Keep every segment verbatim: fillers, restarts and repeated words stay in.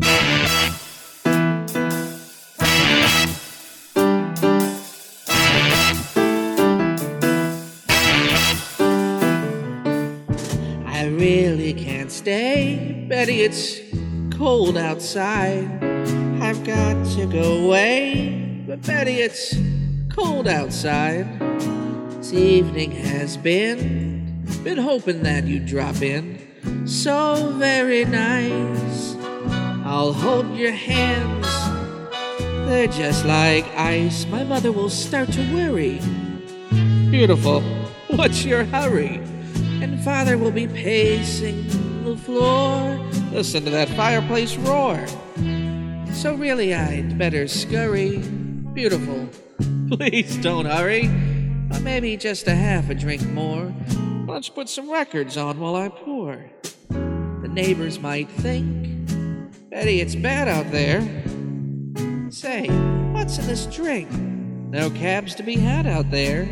I really can't stay, Betty, it's cold outside. I've got to go away, but Betty, it's cold outside. This evening has been, been hoping that you'd drop in. So very nice. I'll hold your hands, they're just like ice. My mother will start to worry. Beautiful, what's your hurry? And father will be pacing the floor. Listen to that fireplace roar. So really I'd better scurry. Beautiful, please don't hurry. Or maybe just a half a drink more. Let's put some records on while I pour. The neighbors might think, Betty, it's bad out there. Say, what's in this drink? No cabs to be had out there.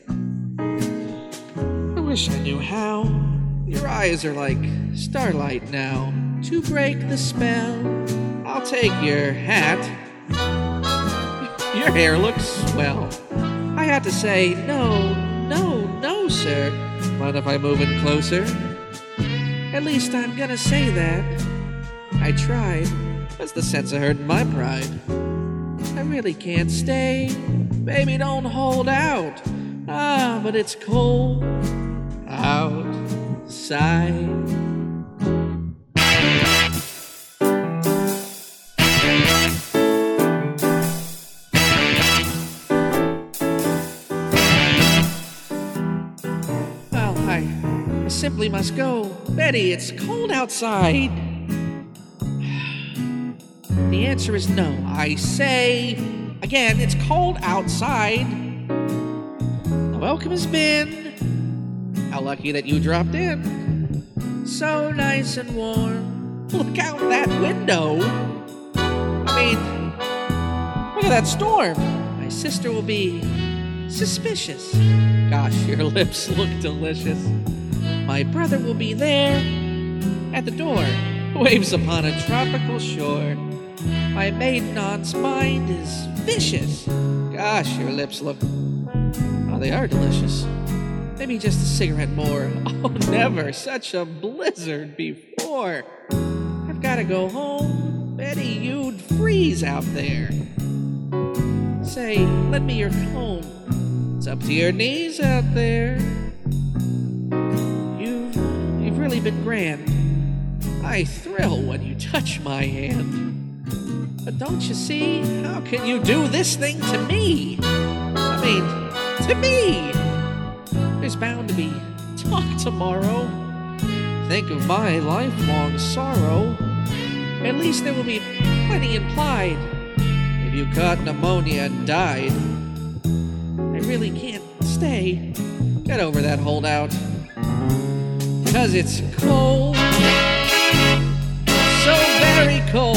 I wish I knew how. Your eyes are like starlight now. To break the spell, I'll take your hat. Your hair looks swell. I had to say, no, no, no, sir. Mind if I move in closer? At least I'm gonna say that. I tried. What's the sense of hurting my pride? I really can't stay. Baby, don't hold out. Ah, but it's cold outside. Well, I, I simply must go. Betty, it's cold outside. The answer is no. I say again, it's cold outside. The welcome has been. How lucky that you dropped in. So nice and warm. Look out that window. I mean, look at that storm. My sister will be suspicious. Gosh, your lips look delicious. My brother will be there at the door. Waves upon a tropical shore. My maiden aunt's mind is vicious. Gosh, your lips look... oh, they are delicious. Maybe just a cigarette more. Oh, never such a blizzard before. I've got to go home. Betty, you'd freeze out there. Say, lend me your comb. It's up to your knees out there. You've, you've really been grand. I thrill when you touch my hand. But don't you see, how can you do this thing to me? I mean, to me! There's bound to be talk tomorrow. Think of my lifelong sorrow. At least there will be plenty implied. If you caught pneumonia and died, I really can't stay. Get over that holdout. 'Cause it's cold. So very cold.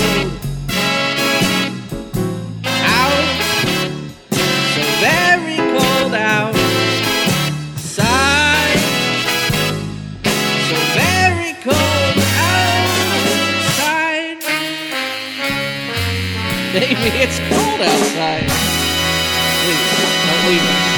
Very cold outside. So very cold outside. Baby, it's cold outside. Please, don't leave me.